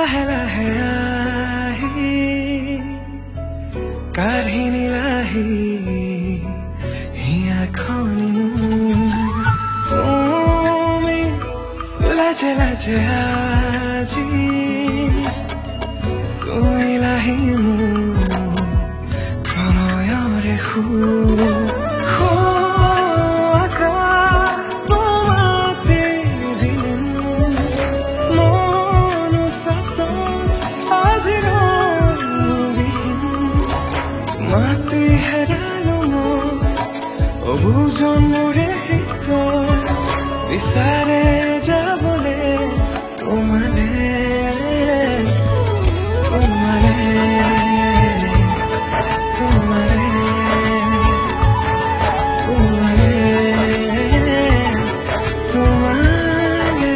লাহে লাহে আহি কাঢ়ি নিলাহি হিয়াখনি তুমি লাজে লাজে আজি চুইলাহি প্ৰণয়ৰে মাতি হেৰালো অবুজন মোৰে হৃদয় বিচাৰে যাবলে তোমাৰে তোমাৰে তোমাৰে তোমাৰে তোমাৰে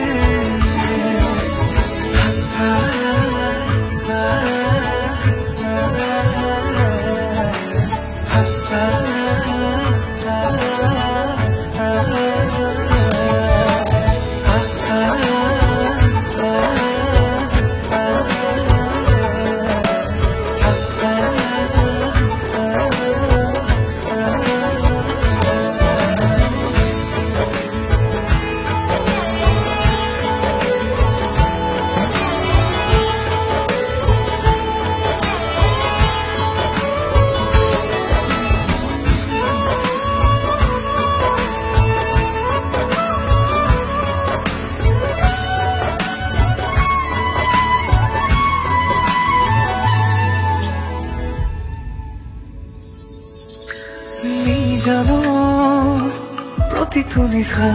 জানো প্ৰতিটো নিশা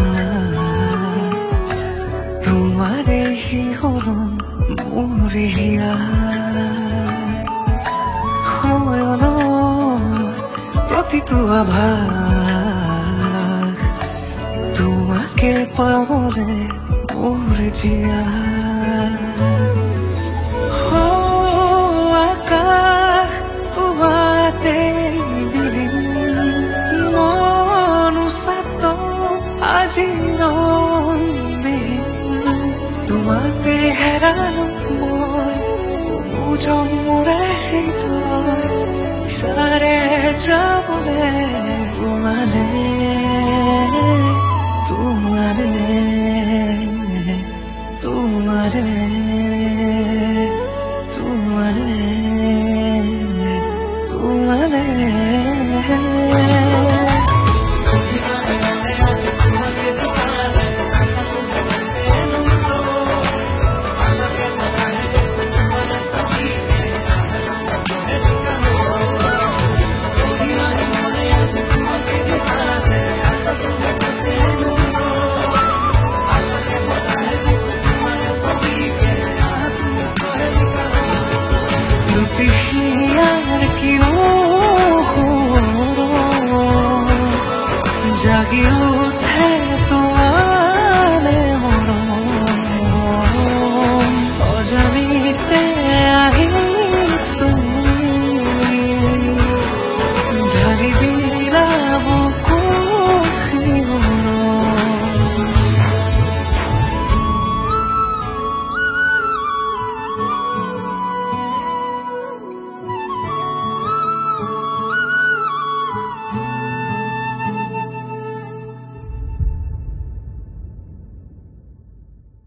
তোমাৰে শিহৰণ মোৰে হিয়া সময়ৰ প্ৰতিটো আভাস তোমাকে পাবলে মোৰে জীয়া আকাশ তোমাতে তোমাতে হেৰালো মই বুজন মোৰে হৃদয় বিচাৰে যাবলে তোমালে তোমালে তোমালে